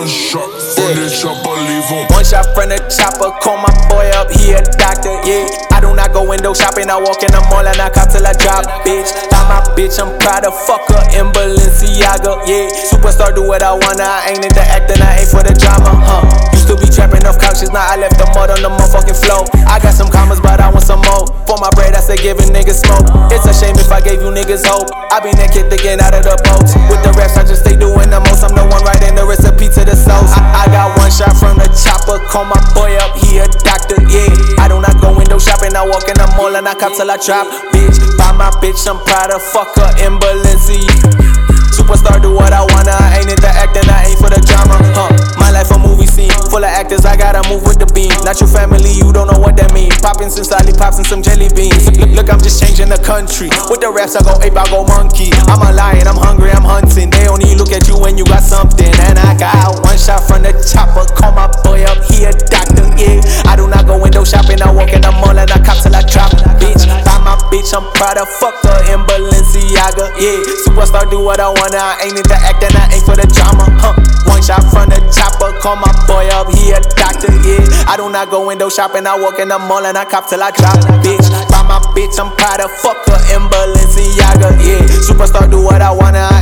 one shot from the chopper, leave him. One shot from the chopper, call my boy up, he a doctor, yeah. I do not go window shopping, I walk in the mall and I cop till I drop, bitch. Buy my bitch, I'm proud of fuck her in Balenciaga, yeah. Superstar, do what I wanna, I ain't into acting, I ain't for the drama, Used to be trapping off couches, now I left the mud on the motherfucking floor. I got some commas, but I want some more. For my bread, I say giving niggas smoke. It's a shame if I gave you niggas hope. I be naked thinking out of the boats. With the raps, I just stay doing the most. I'm the one writing the recipe to the sauce. I got one shot from the chopper, call my boy up, he a doctor, yeah. I do not go window shopping, I walk in the mall and I cop till I drop, bitch. Buy my bitch, I'm proud of fuck her in Balenciaga. Superstar, do what I wanna, I ain't into acting, I ain't for the drama, My life a movie scene, full of actors, I gotta move with the beam. Not your family, you don't know what that mean. Poppin' some lollipops and some jelly beans. Look, I'm just changing the country. With the raps, I go ape, I go monkey. I'm a lion, I'm hungry, I'm hunting. They only look at you when you got something. And I got one shot from the chopper, call my boy up, he a doctor, yeah. I do not go window shopping, I walk in the mall and I cop till I drop, bitch. Buy my bitch, I'm proud of fuck her in Balenciaga, yeah. Superstar, do what I wanna, I ain't into acting, I ain't for the drama, One shot from the chopper, call my boy up, he a doctor, yeah. I do not go window shopping, I walk in the mall and I cop till I drop, bitch. Buy my bitch, I'm proud of fuck her in Balenciaga, yeah. Superstar, do what I wanna,